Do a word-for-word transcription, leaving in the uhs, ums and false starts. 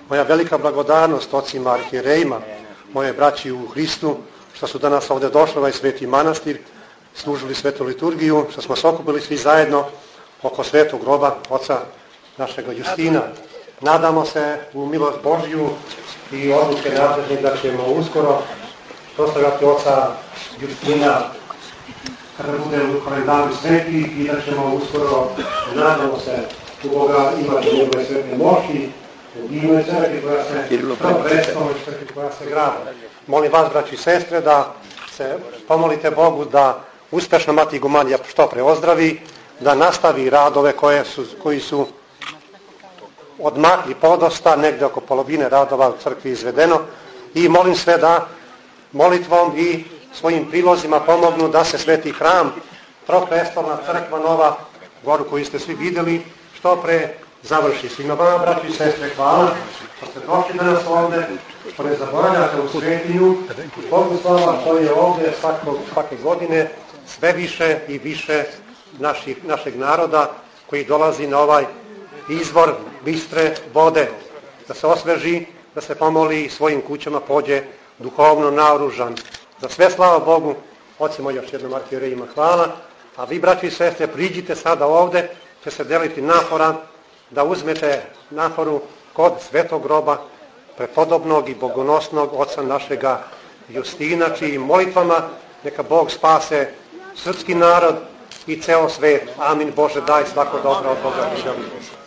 Moja velika blagodarnost ocima arhijerejima, moje braći u Hristu, što su danas ovdje došli ovaj sveti manastir, služili svetu liturgiju, što smo se okupili svi zajedno oko svetog groba oca našega Justina. Nadamo se u milost Božju i odluke nadležne da ćemo uskoro proslavljati oca Justina kada bude u kalendaru sveti i da ćemo uskoro, nadamo se, u Boga imati njegove svete moći u divnoj crkvi koja se prestala i crkvi koja se grada. Molim vas, braći i sestre, da se pomolite Bogu da uspešno mati igumanija što pre ozdravi, da nastavi radove koje su, koji su odmakli podosta, negde oko polovine radova u crkvi izvedeno, i molim sve da molitvom i svojim prilozima pomognu da se sveti hram, troprestolna crkva nova, goru koju ste svi vidjeli, što pre završi. Svima vama, braći i sestre, hvala što ste došli danas ovdje, što ne zaboravljate u svetinju, Bogu slava što je ovdje svako, svake godine sve više i više naših, našeg naroda koji dolazi na ovaj izvor bistre vode, da se osveži, da se pomoli i svojim kućama pođe duhovno naoružan. Za sve slava Bogu, ocimo još jednom arhijerejima hvala, a vi, braći i sestre, priđite sada ovdje, će se deliti nafora, da uzmete naforu kod svetog groba prepodobnog i bogonosnog oca našega Justina, čijim molitvama neka Bog spase srpski narod i ceo svet. Amin. Bože, daj svako dobro od Boga.